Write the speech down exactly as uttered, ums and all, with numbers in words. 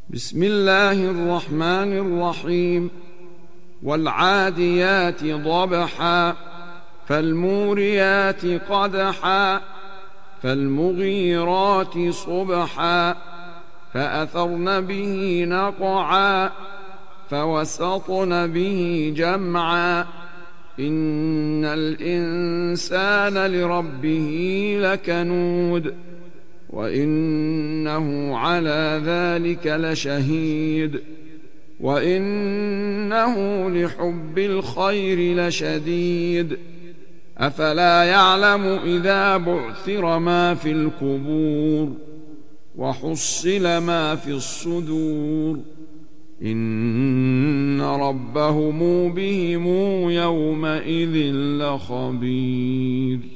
بسم الله الرحمن الرحيم. والعاديات ضبحا فالموريات قدحا فالمغيرات صبحا فأثرن به نقعا فوسطن به جمعا إن الإنسان لربه لكنود وإنه على ذلك لشهيد وإنه لحب الخير لشديد أفلا يعلم إذا بعثر ما في القبور وحصل ما في الصدور إن ربهم بهم يومئذ لخبير.